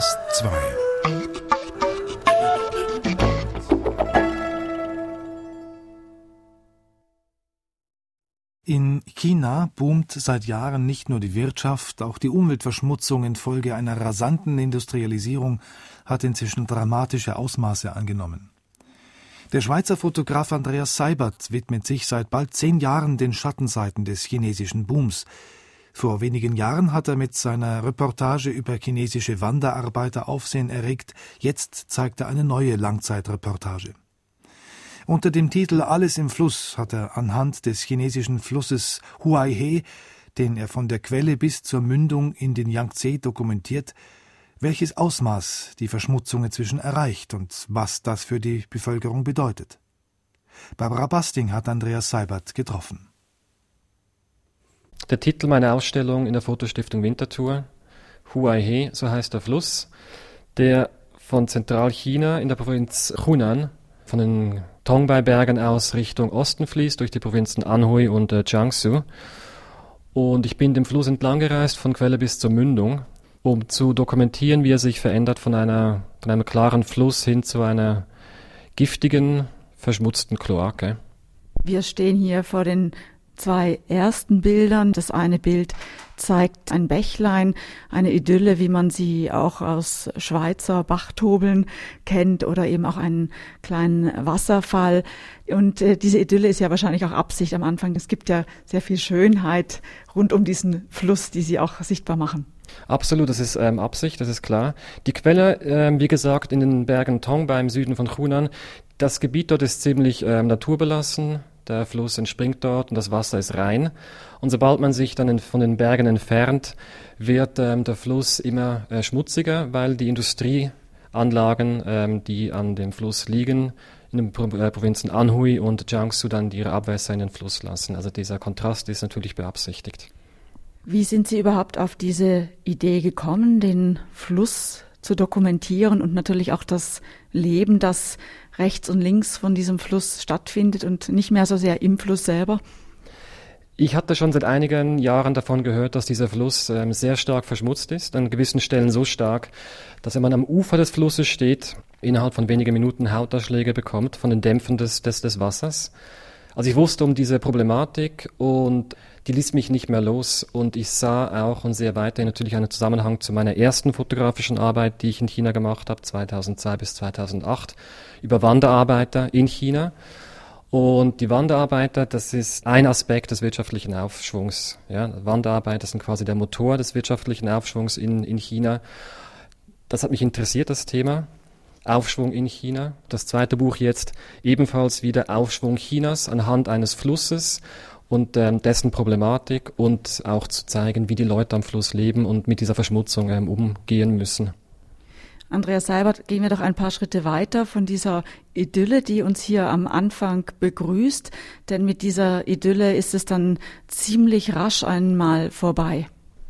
Andreas 2. In China boomt seit Jahren nicht nur die Wirtschaft, auch die Umweltverschmutzung infolge einer rasanten Industrialisierung hat inzwischen dramatische Ausmaße angenommen. Der Schweizer Fotograf Andreas Seibert widmet sich seit bald 10 Jahren den Schattenseiten des chinesischen Booms. Vor wenigen Jahren hat er mit seiner Reportage über chinesische Wanderarbeiter Aufsehen erregt. Jetzt zeigt er eine neue Langzeitreportage. Unter dem Titel »Alles im Fluss« hat er anhand des chinesischen Flusses Huaihe, den er von der Quelle bis zur Mündung in den Yangtze dokumentiert, welches Ausmaß die Verschmutzung inzwischen erreicht und was das für die Bevölkerung bedeutet. Barbara Basting hat Andreas Seibert getroffen. Der Titel meiner Ausstellung in der Fotostiftung Winterthur, Huaihe, so heißt der Fluss, der von Zentralchina in der Provinz Hunan von den Tongbai-Bergen aus Richtung Osten fließt, durch die Provinzen Anhui und Jiangsu. Und ich bin dem Fluss entlang gereist, von Quelle bis zur Mündung, um zu dokumentieren, wie er sich verändert von einem klaren Fluss hin zu einer giftigen, verschmutzten Kloake. Wir stehen hier vor den 2 ersten Bildern. Das eine Bild zeigt ein Bächlein, eine Idylle, wie man sie auch aus Schweizer Bachtobeln kennt, oder eben auch einen kleinen Wasserfall. Und diese Idylle ist ja wahrscheinlich auch Absicht am Anfang. Es gibt ja sehr viel Schönheit rund um diesen Fluss, die Sie auch sichtbar machen. Absolut, das ist Absicht, das ist klar. Die Quelle, wie gesagt, in den Bergen Tongbai im Süden von Hunan. Das Gebiet dort ist ziemlich naturbelassen. Der Fluss entspringt dort und das Wasser ist rein. Und sobald man sich dann von den Bergen entfernt, wird der Fluss immer schmutziger, weil die Industrieanlagen, die an dem Fluss liegen, in den Provinzen Anhui und Jiangsu dann ihre Abwässer in den Fluss lassen. Also dieser Kontrast ist natürlich beabsichtigt. Wie sind Sie überhaupt auf diese Idee gekommen, den Fluss zu dokumentieren und natürlich auch das Leben, das rechts und links von diesem Fluss stattfindet und nicht mehr so sehr im Fluss selber? Ich hatte schon seit einigen Jahren davon gehört, dass dieser Fluss sehr stark verschmutzt ist, an gewissen Stellen so stark, dass wenn man am Ufer des Flusses steht, innerhalb von wenigen Minuten Hautausschläge bekommt von den Dämpfen des Wassers. Also ich wusste um diese Problematik und die ließ mich nicht mehr los, und ich sah auch und sehe weiterhin natürlich einen Zusammenhang zu meiner ersten fotografischen Arbeit, die ich in China gemacht habe, 2002 bis 2008, über Wanderarbeiter in China. Und die Wanderarbeiter, das ist ein Aspekt des wirtschaftlichen Aufschwungs. Ja, Wanderarbeiter sind quasi der Motor des wirtschaftlichen Aufschwungs in China. Das hat mich interessiert, das Thema. Aufschwung in China. Das zweite Buch jetzt ebenfalls wieder Aufschwung Chinas anhand eines Flusses und dessen Problematik, und auch zu zeigen, wie die Leute am Fluss leben und mit dieser Verschmutzung umgehen müssen. Andreas Seibert, gehen wir doch ein paar Schritte weiter von dieser Idylle, die uns hier am Anfang begrüßt, denn mit dieser Idylle ist es dann ziemlich rasch einmal vorbei.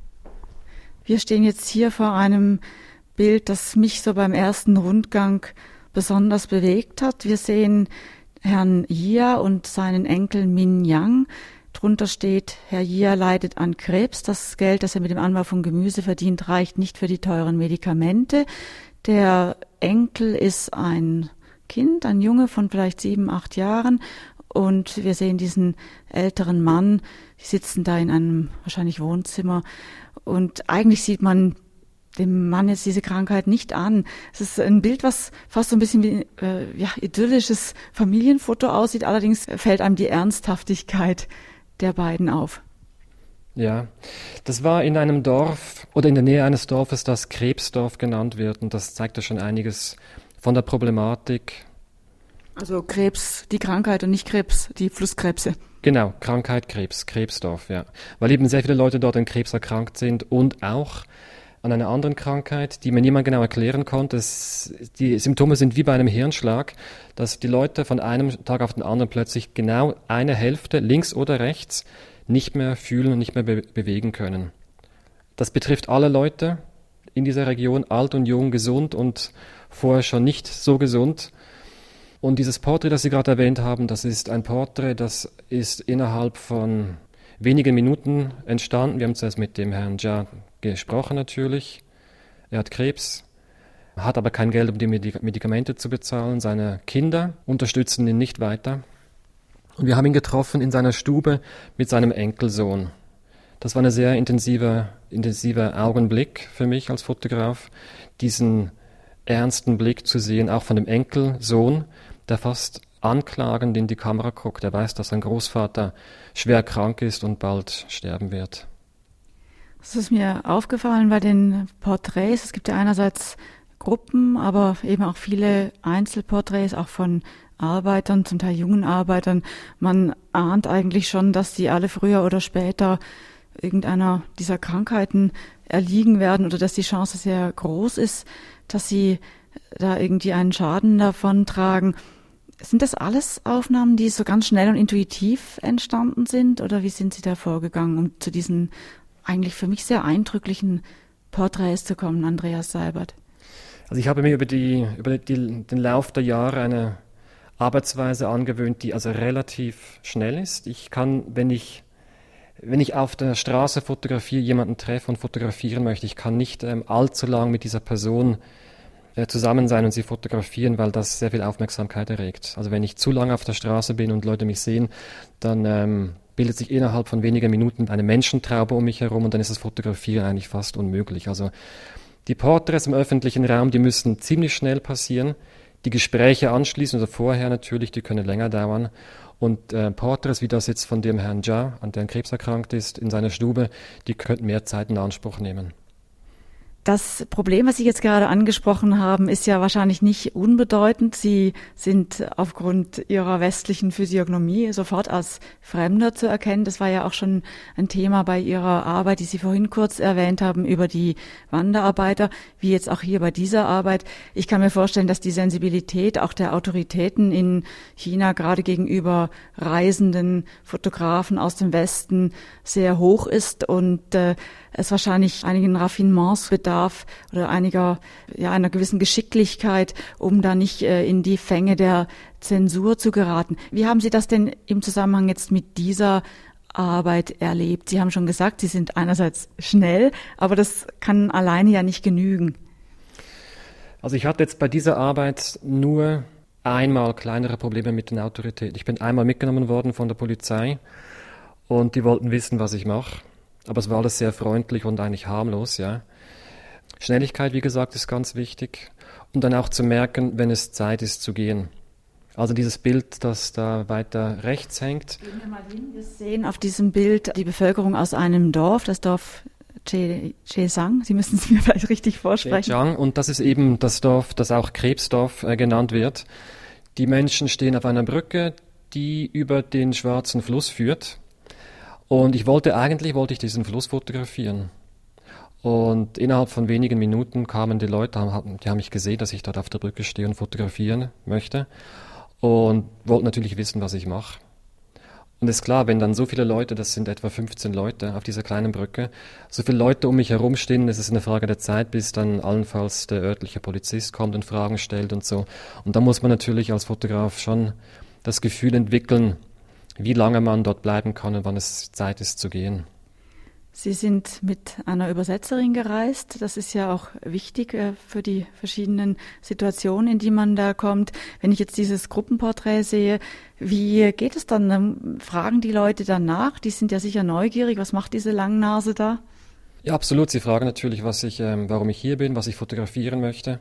Wir stehen jetzt hier vor einem Bild, das mich so beim ersten Rundgang besonders bewegt hat. Wir sehen Herrn Jia und seinen Enkel Min Yang. Drunter steht, Herr Jia leidet an Krebs. Das Geld, das er mit dem Anbau von Gemüse verdient, reicht nicht für die teuren Medikamente. Der Enkel ist ein Kind, ein Junge von vielleicht 7, 8 Jahren. Und wir sehen diesen älteren Mann, die sitzen da in einem wahrscheinlich Wohnzimmer. Und eigentlich sieht man dem Mann jetzt diese Krankheit nicht an. Es ist ein Bild, was fast so ein bisschen wie idyllisches Familienfoto aussieht. Allerdings fällt einem die Ernsthaftigkeit der beiden auf. Ja, das war in einem Dorf oder in der Nähe eines Dorfes, das Krebsdorf genannt wird. Und das zeigt ja schon einiges von der Problematik. Also Krebs, die Krankheit, und nicht Krebs, die Flusskrebse. Genau, Krankheit, Krebsdorf, ja. Weil eben sehr viele Leute dort an Krebs erkrankt sind und auch an einer anderen Krankheit, die mir niemand genau erklären konnte. Die Symptome sind wie bei einem Hirnschlag, dass die Leute von einem Tag auf den anderen plötzlich genau eine Hälfte, links oder rechts, nicht mehr fühlen und nicht mehr bewegen können. Das betrifft alle Leute in dieser Region, alt und jung, gesund und vorher schon nicht so gesund. Und dieses Porträt, das Sie gerade erwähnt haben, das ist ein Porträt, das ist innerhalb von wenigen Minuten entstanden. Wir haben zuerst mit dem Herrn Jia gesprochen natürlich. Er hat Krebs. hat aber kein Geld, um die Medikamente zu bezahlen. Seine Kinder unterstützen ihn nicht weiter. Und wir haben ihn getroffen in seiner Stube mit seinem Enkelsohn. Das war ein sehr intensiver Augenblick für mich als Fotograf, diesen ernsten Blick zu sehen, auch von dem Enkelsohn, der fast anklagend in die Kamera guckt. Er weiß, dass sein Großvater schwer krank ist und bald sterben wird. Das ist mir aufgefallen bei den Porträts. Es gibt ja einerseits Gruppen, aber eben auch viele Einzelporträts, auch von Arbeitern, zum Teil jungen Arbeitern. Man ahnt eigentlich schon, dass die alle früher oder später irgendeiner dieser Krankheiten erliegen werden oder dass die Chance sehr groß ist, dass sie da irgendwie einen Schaden davon tragen. Sind das alles Aufnahmen, die so ganz schnell und intuitiv entstanden sind, oder wie sind Sie da vorgegangen, um zu diesen eigentlich für mich sehr eindrücklichen Porträts zu kommen, Andreas Seibert? Also ich habe mir über den Lauf der Jahre eine Arbeitsweise angewöhnt, die also relativ schnell ist. Ich kann, wenn ich auf der Straße fotografiere, jemanden treffe und fotografieren möchte, ich kann nicht allzu lang mit dieser Person zusammen sein und sie fotografieren, weil das sehr viel Aufmerksamkeit erregt. Also wenn ich zu lange auf der Straße bin und Leute mich sehen, dann bildet sich innerhalb von wenigen Minuten eine Menschentraube um mich herum und dann ist das Fotografieren eigentlich fast unmöglich. Also die Porträts im öffentlichen Raum, die müssen ziemlich schnell passieren. Die Gespräche anschließend, also vorher natürlich, die können länger dauern. Und Porträts wie das jetzt von dem Herrn Jha, an der Krebs erkrankt ist, in seiner Stube, die könnten mehr Zeit in Anspruch nehmen. Das Problem, was Sie jetzt gerade angesprochen haben, ist ja wahrscheinlich nicht unbedeutend. Sie sind aufgrund Ihrer westlichen Physiognomie sofort als Fremder zu erkennen. Das war ja auch schon ein Thema bei Ihrer Arbeit, die Sie vorhin kurz erwähnt haben, über die Wanderarbeiter, wie jetzt auch hier bei dieser Arbeit. Ich kann mir vorstellen, dass die Sensibilität auch der Autoritäten in China gerade gegenüber reisenden Fotografen aus dem Westen sehr hoch ist und es wahrscheinlich einigen Raffinements bedarf oder einer gewissen Geschicklichkeit, um da nicht in die Fänge der Zensur zu geraten. Wie haben Sie das denn im Zusammenhang jetzt mit dieser Arbeit erlebt? Sie haben schon gesagt, Sie sind einerseits schnell, aber das kann alleine ja nicht genügen. Also ich hatte jetzt bei dieser Arbeit nur einmal kleinere Probleme mit den Autoritäten. Ich bin einmal mitgenommen worden von der Polizei und die wollten wissen, was ich mache. Aber es war alles sehr freundlich und eigentlich harmlos, ja. Schnelligkeit, wie gesagt, ist ganz wichtig. Und dann auch zu merken, wenn es Zeit ist zu gehen. Also dieses Bild, das da weiter rechts hängt. Gehen wir mal hin. Wir sehen auf diesem Bild die Bevölkerung aus einem Dorf, das Dorf Chezang. Sie müssen es mir vielleicht richtig vorsprechen. Chezang, und das ist eben das Dorf, das auch Krebsdorf genannt wird. Die Menschen stehen auf einer Brücke, die über den Schwarzen Fluss führt. Und ich wollte diesen Fluss fotografieren. Und innerhalb von wenigen Minuten kamen die Leute, die haben mich gesehen, dass ich dort auf der Brücke stehe und fotografieren möchte. Und wollten natürlich wissen, was ich mache. Und es ist klar, wenn dann so viele Leute, das sind etwa 15 Leute auf dieser kleinen Brücke, so viele Leute um mich herum stehen, es ist eine Frage der Zeit, bis dann allenfalls der örtliche Polizist kommt und Fragen stellt und so. Und da muss man natürlich als Fotograf schon das Gefühl entwickeln, wie lange man dort bleiben kann und wann es Zeit ist zu gehen. Sie sind mit einer Übersetzerin gereist. Das ist ja auch wichtig für die verschiedenen Situationen, in die man da kommt. Wenn ich jetzt dieses Gruppenporträt sehe, wie geht es dann? Fragen die Leute dann nach? Die sind ja sicher neugierig. Was macht diese Langnase da? Ja, absolut. Sie fragen natürlich, warum ich hier bin, was ich fotografieren möchte.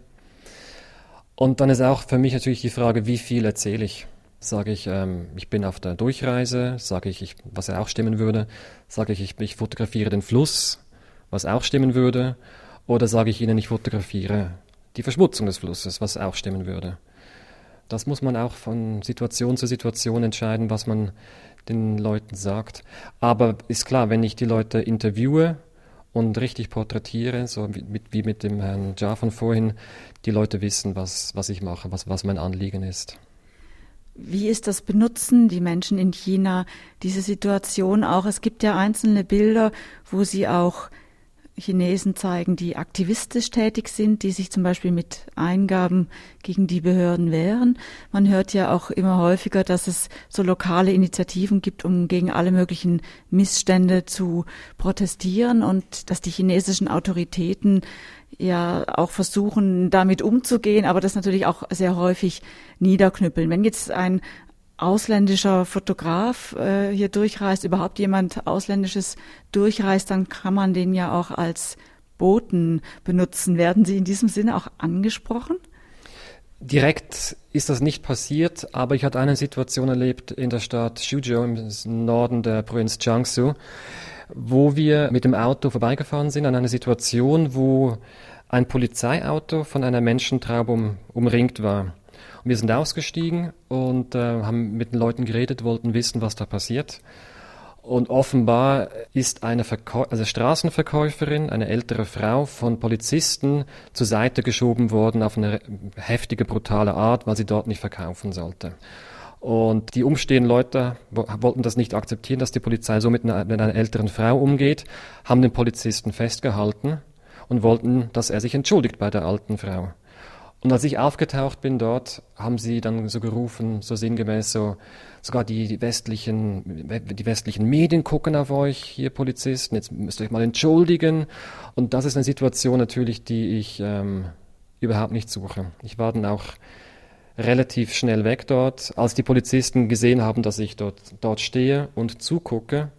Und dann ist auch für mich natürlich die Frage, wie viel erzähle ich? Sage ich, ich bin auf der Durchreise, sage ich, was auch stimmen würde, sage ich fotografiere den Fluss, was auch stimmen würde, oder sage ich Ihnen, ich fotografiere die Verschmutzung des Flusses, was auch stimmen würde. Das muss man auch von Situation zu Situation entscheiden, was man den Leuten sagt. Aber ist klar, wenn ich die Leute interviewe und richtig porträtiere, so wie mit dem Herrn Jha von vorhin, die Leute wissen, was ich mache, was mein Anliegen ist. Wie ist das? Benutzen die Menschen in China diese Situation auch? Es gibt ja einzelne Bilder, wo sie auch Chinesen zeigen, die aktivistisch tätig sind, die sich zum Beispiel mit Eingaben gegen die Behörden wehren. Man hört ja auch immer häufiger, dass es so lokale Initiativen gibt, um gegen alle möglichen Missstände zu protestieren und dass die chinesischen Autoritäten ja auch versuchen, damit umzugehen, aber das natürlich auch sehr häufig niederknüppeln. Wenn jetzt ein ausländischer Fotograf hier durchreist, überhaupt jemand Ausländisches durchreist, dann kann man den ja auch als Boten benutzen. Werden Sie in diesem Sinne auch angesprochen? Direkt ist das nicht passiert, aber ich hatte eine Situation erlebt in der Stadt Suzhou im Norden der Provinz Jiangsu, wo wir mit dem Auto vorbeigefahren sind an einer Situation, wo ein Polizeiauto von einer Menschentraube umringt war. Und wir sind ausgestiegen und haben mit den Leuten geredet, wollten wissen, was da passiert. Und offenbar ist eine Straßenverkäuferin, eine ältere Frau, von Polizisten zur Seite geschoben worden auf eine heftige, brutale Art, weil sie dort nicht verkaufen sollte. Und die umstehenden Leute wollten das nicht akzeptieren, dass die Polizei so mit einer älteren Frau umgeht, haben den Polizisten festgehalten und wollten, dass er sich entschuldigt bei der alten Frau. Und als ich aufgetaucht bin dort, haben sie dann so gerufen, so sinngemäß so, sogar die westlichen Medien gucken auf euch, hier Polizisten, jetzt müsst ihr euch mal entschuldigen. Und das ist eine Situation natürlich, die ich überhaupt nicht suche. Ich war dann auch relativ schnell weg dort, als die Polizisten gesehen haben, dass ich dort stehe und zugucke.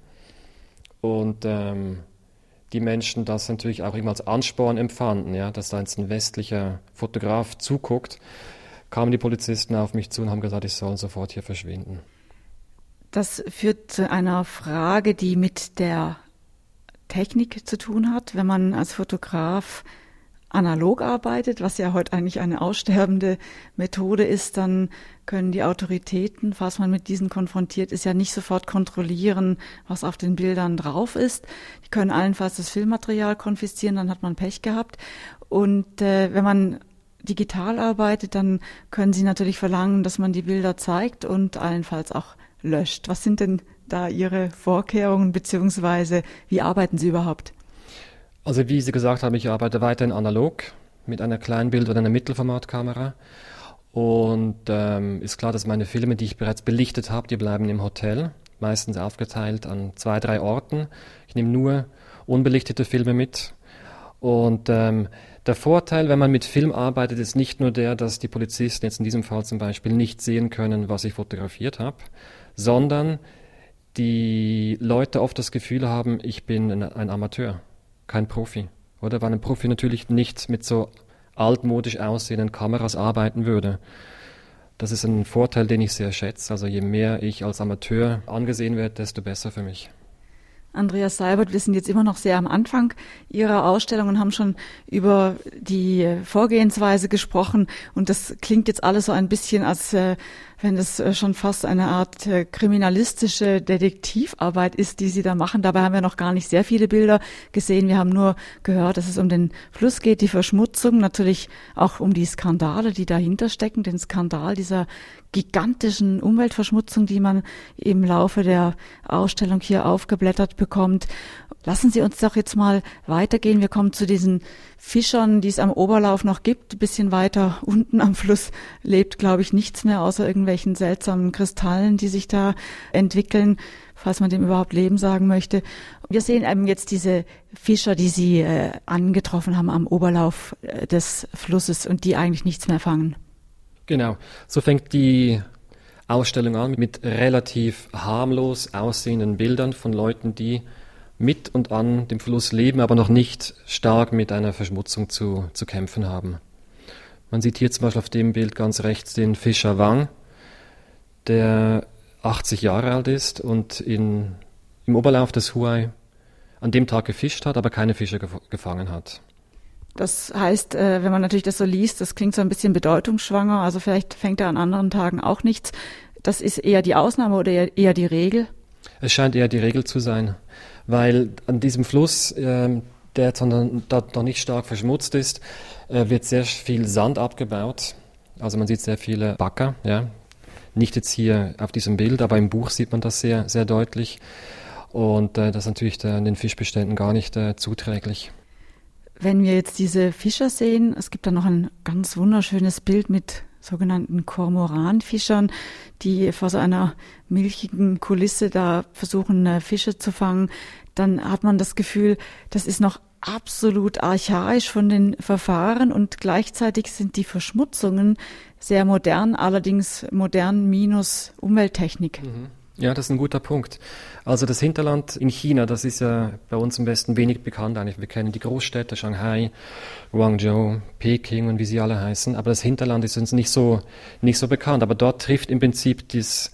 Und die Menschen das natürlich auch immer als Ansporn empfanden, ja, dass da jetzt ein westlicher Fotograf zuguckt, kamen die Polizisten auf mich zu und haben gesagt, ich soll sofort hier verschwinden. Das führt zu einer Frage, die mit der Technik zu tun hat. Wenn man als Fotograf analog arbeitet, was ja heute eigentlich eine aussterbende Methode ist, dann können die Autoritäten, falls man mit diesen konfrontiert ist, ja nicht sofort kontrollieren, was auf den Bildern drauf ist. Die können allenfalls das Filmmaterial konfiszieren, dann hat man Pech gehabt. Und wenn man digital arbeitet, dann können sie natürlich verlangen, dass man die Bilder zeigt und allenfalls auch löscht. Was sind denn da Ihre Vorkehrungen, beziehungsweise wie arbeiten Sie überhaupt? Also wie Sie gesagt haben, ich arbeite weiterhin analog mit einer Kleinbild- oder einer Mittelformatkamera. Und ist klar, dass meine Filme, die ich bereits belichtet habe, die bleiben im Hotel, meistens aufgeteilt an 2, 3 Orten. Ich nehme nur unbelichtete Filme mit. Und der Vorteil, wenn man mit Film arbeitet, ist nicht nur der, dass die Polizisten jetzt in diesem Fall zum Beispiel nicht sehen können, was ich fotografiert habe, sondern die Leute oft das Gefühl haben, ich bin ein Amateur, kein Profi. Oder weil ein Profi natürlich nicht mit so altmodisch aussehenden Kameras arbeiten würde. Das ist ein Vorteil, den ich sehr schätze. Also je mehr ich als Amateur angesehen werde, desto besser für mich. Andreas Seibert, wir sind jetzt immer noch sehr am Anfang Ihrer Ausstellung und haben schon über die Vorgehensweise gesprochen. Und das klingt jetzt alles so ein bisschen, als wenn es schon fast eine Art kriminalistische Detektivarbeit ist, die Sie da machen. Dabei haben wir noch gar nicht sehr viele Bilder gesehen. Wir haben nur gehört, dass es um den Fluss geht, die Verschmutzung, natürlich auch um die Skandale, die dahinter stecken, den Skandal dieser gigantischen Umweltverschmutzung, die man im Laufe der Ausstellung hier aufgeblättert bekommt. Lassen Sie uns doch jetzt mal weitergehen. Wir kommen zu diesen Fischern, die es am Oberlauf noch gibt. Ein bisschen weiter unten am Fluss lebt, glaube ich, nichts mehr, außer irgendwelchen seltsamen Kristallen, die sich da entwickeln, falls man dem überhaupt Leben sagen möchte. Wir sehen eben jetzt diese Fischer, die Sie angetroffen haben am Oberlauf des Flusses und die eigentlich nichts mehr fangen. Genau, so fängt die Ausstellung an mit relativ harmlos aussehenden Bildern von Leuten, die mit und an dem Fluss leben, aber noch nicht stark mit einer Verschmutzung zu kämpfen haben. Man sieht hier zum Beispiel auf dem Bild ganz rechts den Fischer Wang, der 80 Jahre alt ist und im Oberlauf des Huai an dem Tag gefischt hat, aber keine Fische gefangen hat. Das heißt, wenn man natürlich das so liest, das klingt so ein bisschen bedeutungsschwanger, also vielleicht fängt er an anderen Tagen auch nichts. Das ist eher die Ausnahme oder eher die Regel? Es scheint eher die Regel zu sein, weil an diesem Fluss, der dort noch nicht stark verschmutzt ist, wird sehr viel Sand abgebaut. Also man sieht sehr viele Bagger, ja. Nicht jetzt hier auf diesem Bild, aber im Buch sieht man das sehr, sehr deutlich. Und das ist natürlich den Fischbeständen gar nicht zuträglich. Wenn wir jetzt diese Fischer sehen, es gibt da noch ein ganz wunderschönes Bild mit sogenannten Kormoranfischern, die vor so einer milchigen Kulisse da versuchen, Fische zu fangen, dann hat man das Gefühl, das ist noch absolut archaisch von den Verfahren und gleichzeitig sind die Verschmutzungen sehr modern, allerdings modern minus Umwelttechnik. Ja, das ist ein guter Punkt. Also das Hinterland in China, das ist ja bei uns im Westen wenig bekannt eigentlich. Wir kennen die Großstädte, Shanghai, Guangzhou, Peking und wie sie alle heißen, aber das Hinterland ist uns nicht so bekannt. Aber dort trifft im Prinzip das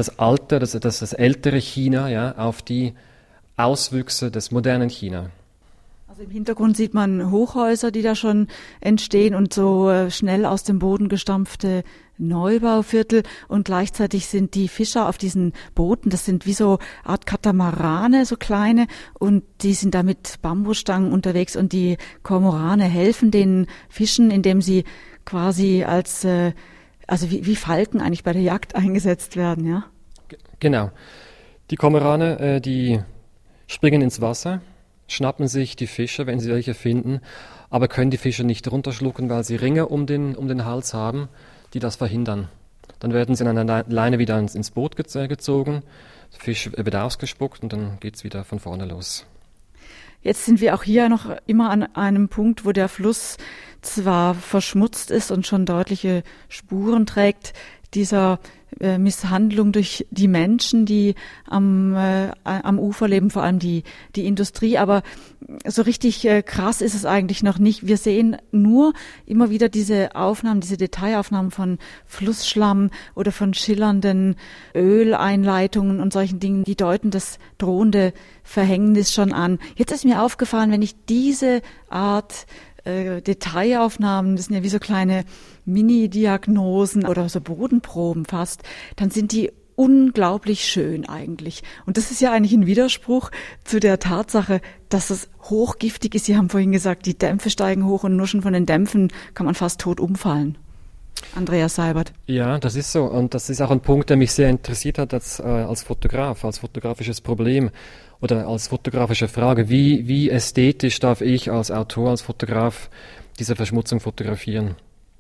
ältere China, ja, auf die Auswüchse des modernen China. Also im Hintergrund sieht man Hochhäuser, die da schon entstehen und so schnell aus dem Boden gestampfte Neubauviertel und gleichzeitig sind die Fischer auf diesen Booten, das sind wie so Art Katamarane, so kleine und die sind da mit Bambusstangen unterwegs und die Kormorane helfen den Fischen, indem sie quasi als, also wie Falken eigentlich bei der Jagd eingesetzt werden, ja? Genau. Die Kormorane, die springen ins Wasser, schnappen sich die Fische, wenn sie welche finden, aber können die Fische nicht runterschlucken, weil sie Ringe um den Hals haben, die das verhindern. Dann werden sie an einer Leine wieder ins Boot gezogen, der Fisch wird ausgespuckt und dann geht's wieder von vorne los. Jetzt sind wir auch hier noch immer an einem Punkt, wo der Fluss zwar verschmutzt ist und schon deutliche Spuren trägt, dieser Misshandlung durch die Menschen, die am Ufer leben, vor allem die Industrie. Aber so richtig krass ist es eigentlich noch nicht. Wir sehen nur immer wieder diese Aufnahmen, diese Detailaufnahmen von Flussschlamm oder von schillernden Öleinleitungen und solchen Dingen, die deuten das drohende Verhängnis schon an. Jetzt ist mir aufgefallen, wenn ich diese Art Detailaufnahmen, das sind ja wie so kleine Mini-Diagnosen oder so Bodenproben fast, dann sind die unglaublich schön eigentlich. Und das ist ja eigentlich ein Widerspruch zu der Tatsache, dass es hochgiftig ist. Sie haben vorhin gesagt, die Dämpfe steigen hoch und nur schon von den Dämpfen kann man fast tot umfallen. Andreas Seibert. Ja, das ist so. Und das ist auch ein Punkt, der mich sehr interessiert hat als Fotograf, als fotografisches Problem oder als fotografische Frage. Wie ästhetisch darf ich als Autor, als Fotograf diese Verschmutzung fotografieren?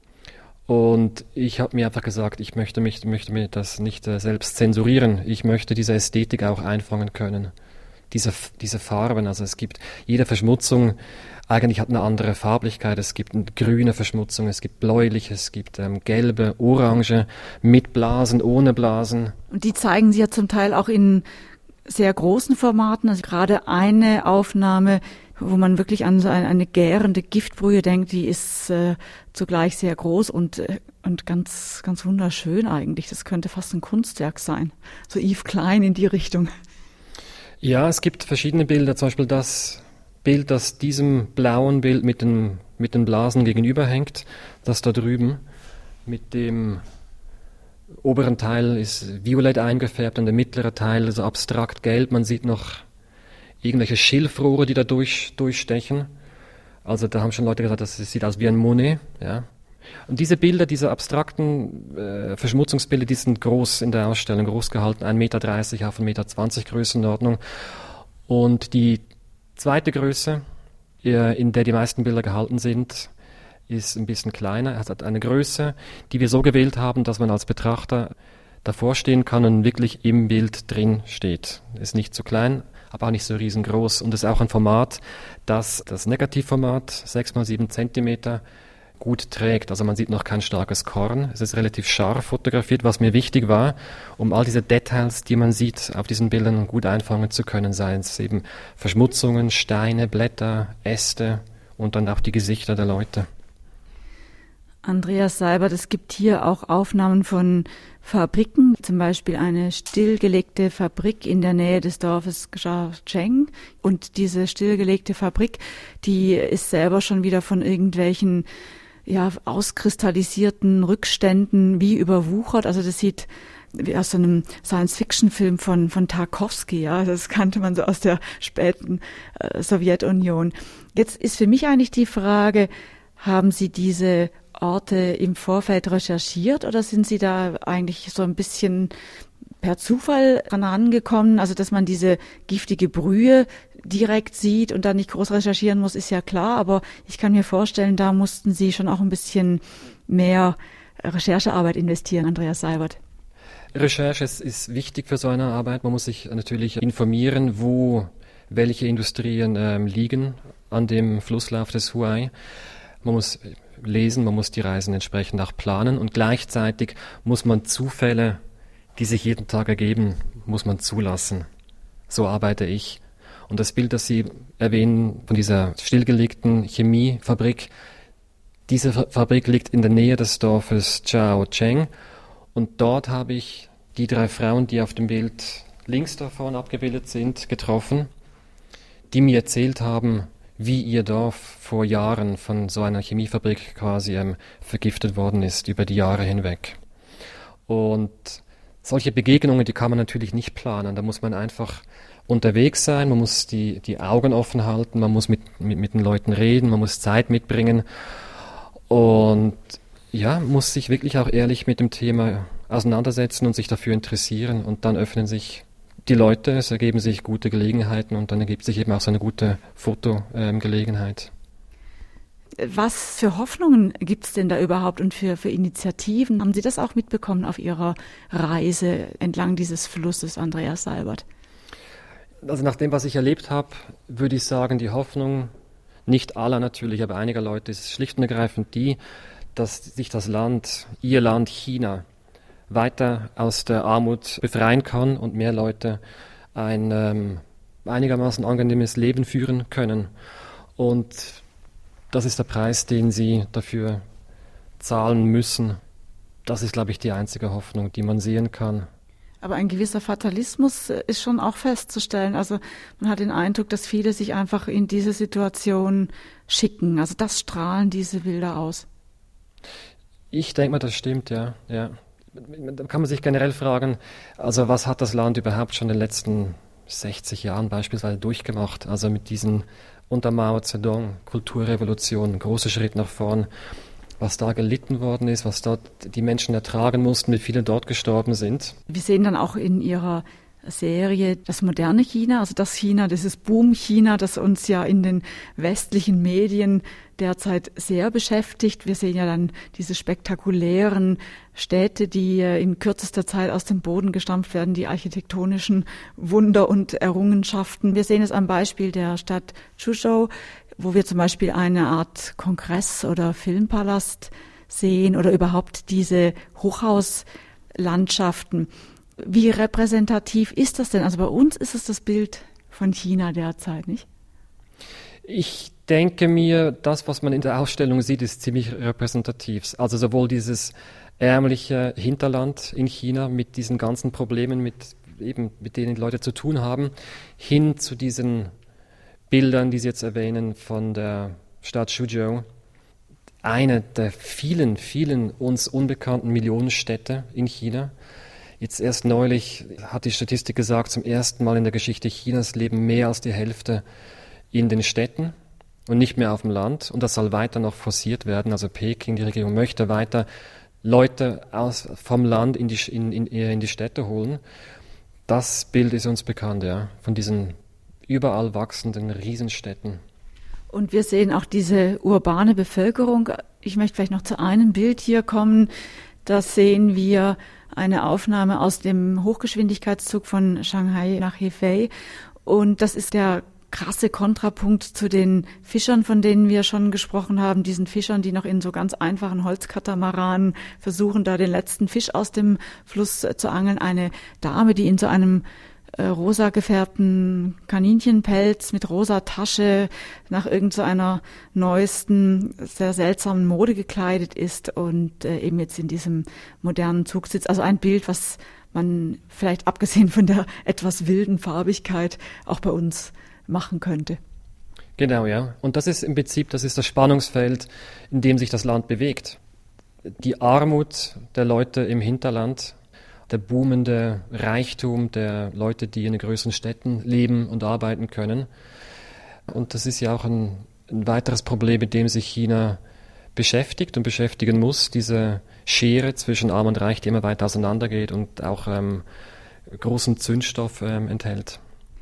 Und ich habe mir einfach gesagt, ich möchte mir das nicht selbst zensurieren. Ich möchte diese Ästhetik auch einfangen können. Diese Farben, also es gibt jede Verschmutzung eigentlich hat eine andere Farblichkeit. Es gibt eine grüne Verschmutzung, es gibt bläuliche, es gibt gelbe, orange, mit Blasen, ohne Blasen. Und die zeigen Sie ja zum Teil auch in sehr großen Formaten. Also gerade eine Aufnahme, wo man wirklich an so eine gärende Giftbrühe denkt, die ist zugleich sehr groß und ganz, ganz wunderschön eigentlich. Das könnte fast ein Kunstwerk sein. So Yves Klein in die Richtung. Ja, es gibt verschiedene Bilder, zum Beispiel das Bild, das diesem blauen Bild mit den Blasen gegenüberhängt, das da drüben mit dem oberen Teil ist violett eingefärbt und der mittlere Teil ist abstrakt gelb. Man sieht noch irgendwelche Schilfrohre, die da durchstechen. Also da haben schon Leute gesagt, das sieht aus wie ein Monet. Ja. Und diese Bilder, diese abstrakten Verschmutzungsbilder, die sind groß in der Ausstellung, groß gehalten, 1,30 Meter auf 1,20 Meter Größenordnung. Und die zweite Größe, in der die meisten Bilder gehalten sind, ist ein bisschen kleiner. Es hat eine Größe, die wir so gewählt haben, dass man als Betrachter davor stehen kann und wirklich im Bild drin steht. Ist nicht zu klein, aber auch nicht so riesengroß. Und es ist auch ein Format, das Negativformat 6x7 Zentimeter gut trägt. Also man sieht noch kein starkes Korn. Es ist relativ scharf fotografiert, was mir wichtig war, um all diese Details, die man sieht, auf diesen Bildern gut einfangen zu können. Seien es eben Verschmutzungen, Steine, Blätter, Äste und dann auch die Gesichter der Leute. Andreas Seibert, es gibt hier auch Aufnahmen von Fabriken, zum Beispiel eine stillgelegte Fabrik in der Nähe des Dorfes Xiaocheng. Und diese stillgelegte Fabrik, die ist selber schon wieder von irgendwelchen auskristallisierten Rückständen wie überwuchert. Also das sieht wie aus so einem Science-Fiction-Film von Tarkovsky, ja. Das kannte man so aus der späten Sowjetunion. Jetzt ist für mich eigentlich die Frage, haben Sie diese Orte im Vorfeld recherchiert oder sind Sie da eigentlich so ein bisschen per Zufall herangekommen? Also, dass man diese giftige Brühe direkt sieht und da nicht groß recherchieren muss, ist ja klar. Aber ich kann mir vorstellen, da mussten Sie schon auch ein bisschen mehr Recherchearbeit investieren, Andreas Seibert. Recherche ist wichtig für so eine Arbeit. Man muss sich natürlich informieren, wo welche Industrien liegen an dem Flusslauf des Huai. Man muss lesen, man muss die Reisen entsprechend auch planen und gleichzeitig muss man Zufälle, die sich jeden Tag ergeben, muss man zulassen. So arbeite ich. Und das Bild, das Sie erwähnen, von dieser stillgelegten Chemiefabrik, diese Fabrik liegt in der Nähe des Dorfes Chaocheng und dort habe ich die 3 Frauen, die auf dem Bild links davon abgebildet sind, getroffen, die mir erzählt haben, wie ihr Dorf vor Jahren von so einer Chemiefabrik quasi vergiftet worden ist, über die Jahre hinweg. Und solche Begegnungen, die kann man natürlich nicht planen. Da muss man einfach unterwegs sein, man muss die Augen offen halten, man muss mit den Leuten reden, man muss Zeit mitbringen und ja, muss sich wirklich auch ehrlich mit dem Thema auseinandersetzen und sich dafür interessieren und dann öffnen sich die Leute, es ergeben sich gute Gelegenheiten und dann ergibt sich eben auch so eine gute Fotogelegenheit. Was für Hoffnungen gibt es denn da überhaupt und für Initiativen? Haben Sie das auch mitbekommen auf Ihrer Reise entlang dieses Flusses, Andreas Seibert? Also nach dem, was ich erlebt habe, würde ich sagen, die Hoffnung, nicht aller natürlich, aber einiger Leute, ist schlicht und ergreifend die, dass sich das Land, ihr Land China, weiter aus der Armut befreien kann und mehr Leute ein einigermaßen angenehmes Leben führen können. Und das ist der Preis, den sie dafür zahlen müssen. Das ist, glaube ich, die einzige Hoffnung, die man sehen kann. Aber ein gewisser Fatalismus ist schon auch festzustellen. Also man hat den Eindruck, dass viele sich einfach in diese Situation schicken. Also das strahlen diese Bilder aus. Ich denke mal, das stimmt, ja. Da kann man sich generell fragen, also was hat das Land überhaupt schon in den letzten 60 Jahren beispielsweise durchgemacht? Also mit diesen unter Mao Zedong, Kulturrevolution, großer Schritt nach vorn, was da gelitten worden ist, was dort die Menschen ertragen mussten, wie viele dort gestorben sind. Wir sehen dann auch in Ihrer Serie das moderne China, also das China, dieses Boom-China, das uns ja in den westlichen Medien derzeit sehr beschäftigt. Wir sehen ja dann diese spektakulären Städte, die in kürzester Zeit aus dem Boden gestampft werden, die architektonischen Wunder und Errungenschaften. Wir sehen es am Beispiel der Stadt Chuzhou, wo wir zum Beispiel eine Art Kongress- oder Filmpalast sehen oder überhaupt diese Hochhauslandschaften. Wie repräsentativ ist das denn? Also bei uns ist es das Bild von China derzeit, nicht? Ich denke mir, das, was man in der Ausstellung sieht, ist ziemlich repräsentativ. Also sowohl dieses ärmliche Hinterland in China mit diesen ganzen Problemen, mit denen die Leute zu tun haben, hin zu diesen Bildern, die Sie jetzt erwähnen, von der Stadt Suzhou. Eine der vielen, vielen uns unbekannten Millionenstädte in China. Jetzt erst neulich hat die Statistik gesagt, zum ersten Mal in der Geschichte Chinas leben mehr als die Hälfte in den Städten und nicht mehr auf dem Land. Und das soll weiter noch forciert werden. Also Peking, die Regierung, möchte weiter Leute vom Land in die Städte holen. Das Bild ist uns bekannt, ja, von diesen überall wachsenden Riesenstädten. Und wir sehen auch diese urbane Bevölkerung. Ich möchte vielleicht noch zu einem Bild hier kommen. Da sehen wir eine Aufnahme aus dem Hochgeschwindigkeitszug von Shanghai nach Hefei. Und das ist der krasse Kontrapunkt zu den Fischern, von denen wir schon gesprochen haben, diesen Fischern, die noch in so ganz einfachen Holzkatamaranen versuchen, da den letzten Fisch aus dem Fluss zu angeln. Eine Dame, die in so einem rosa gefärbten Kaninchenpelz mit rosa Tasche nach irgend so einer neuesten, sehr seltsamen Mode gekleidet ist und eben jetzt in diesem modernen Zug sitzt. Also ein Bild, was man vielleicht abgesehen von der etwas wilden Farbigkeit auch bei uns machen könnte. Genau, ja. Und das ist im Prinzip, das Spannungsfeld, in dem sich das Land bewegt. Die Armut der Leute im Hinterland, der boomende Reichtum der Leute, die in den größeren Städten leben und arbeiten können. Und das ist ja auch ein weiteres Problem, mit dem sich China beschäftigt und beschäftigen muss, diese Schere zwischen Arm und Reich, die immer weiter auseinandergeht und auch großen Zündstoff enthält.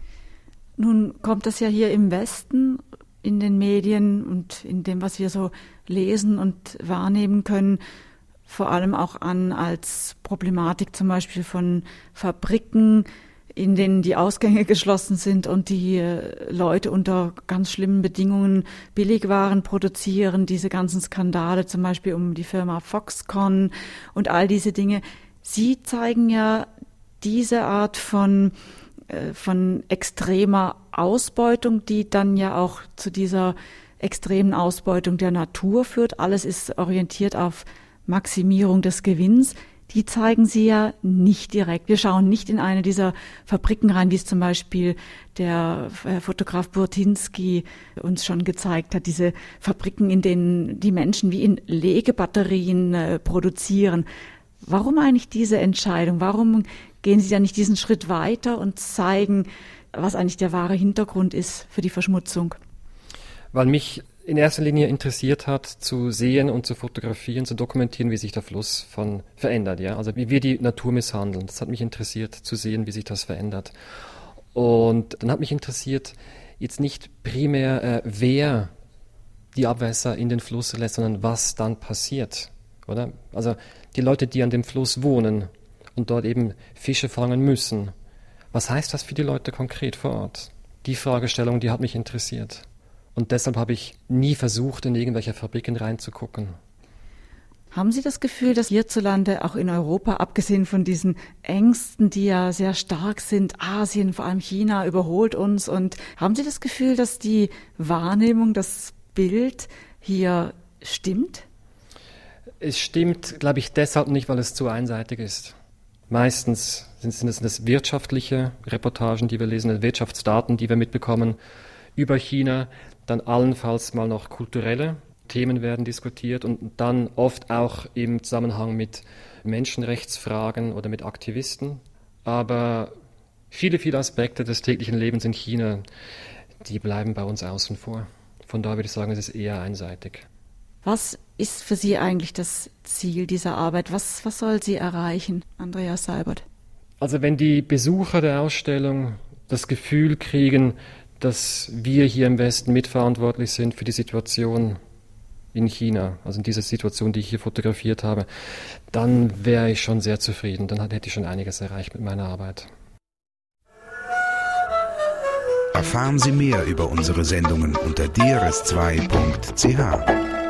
Nun kommt das ja hier im Westen in den Medien und in dem, was wir so lesen und wahrnehmen können, vor allem auch an als Problematik zum Beispiel von Fabriken in denen die Ausgänge geschlossen sind und die Leute unter ganz schlimmen Bedingungen Billigwaren produzieren, diese ganzen Skandale zum Beispiel um die Firma Foxconn und all diese Dinge. Sie zeigen ja diese Art von extremer Ausbeutung, die dann ja auch zu dieser extremen Ausbeutung der Natur führt. Alles ist orientiert auf Maximierung des Gewinns. Die zeigen Sie ja nicht direkt. Wir schauen nicht in eine dieser Fabriken rein, wie es zum Beispiel der Fotograf Burtynsky uns schon gezeigt hat. Diese Fabriken, in denen die Menschen wie in Legebatterien produzieren. Warum eigentlich diese Entscheidung? Warum gehen Sie da nicht diesen Schritt weiter und zeigen, was eigentlich der wahre Hintergrund ist für die Verschmutzung? Weil mich in erster Linie interessiert hat, zu sehen und zu fotografieren, zu dokumentieren, wie sich der Fluss verändert, ja. Also wie wir die Natur misshandeln. Das hat mich interessiert, zu sehen, wie sich das verändert. Und dann hat mich interessiert, jetzt nicht primär, wer die Abwässer in den Fluss lässt, sondern was dann passiert, oder? Also die Leute, die an dem Fluss wohnen und dort eben Fische fangen müssen. Was heißt das für die Leute konkret vor Ort? Die Fragestellung, die hat mich interessiert. Und deshalb habe ich nie versucht, in irgendwelche Fabriken reinzugucken. Haben Sie das Gefühl, dass hierzulande, auch in Europa, abgesehen von diesen Ängsten, die ja sehr stark sind, Asien, vor allem China, überholt uns, und haben Sie das Gefühl, dass die Wahrnehmung, das Bild hier stimmt? Es stimmt, glaube ich, deshalb nicht, weil es zu einseitig ist. Meistens sind es wirtschaftliche Reportagen, die wir lesen, Wirtschaftsdaten, die wir mitbekommen über China. Dann allenfalls mal noch kulturelle Themen werden diskutiert und dann oft auch im Zusammenhang mit Menschenrechtsfragen oder mit Aktivisten. Aber viele, viele Aspekte des täglichen Lebens in China, die bleiben bei uns außen vor. Von daher würde ich sagen, es ist eher einseitig. Was ist für Sie eigentlich das Ziel dieser Arbeit? Was soll sie erreichen, Andreas Seibert? Also wenn die Besucher der Ausstellung das Gefühl kriegen, dass wir hier im Westen mitverantwortlich sind für die Situation in China, also in dieser Situation, die ich hier fotografiert habe, dann wäre ich schon sehr zufrieden. Dann hätte ich schon einiges erreicht mit meiner Arbeit. Erfahren Sie mehr über unsere Sendungen unter drs2.ch.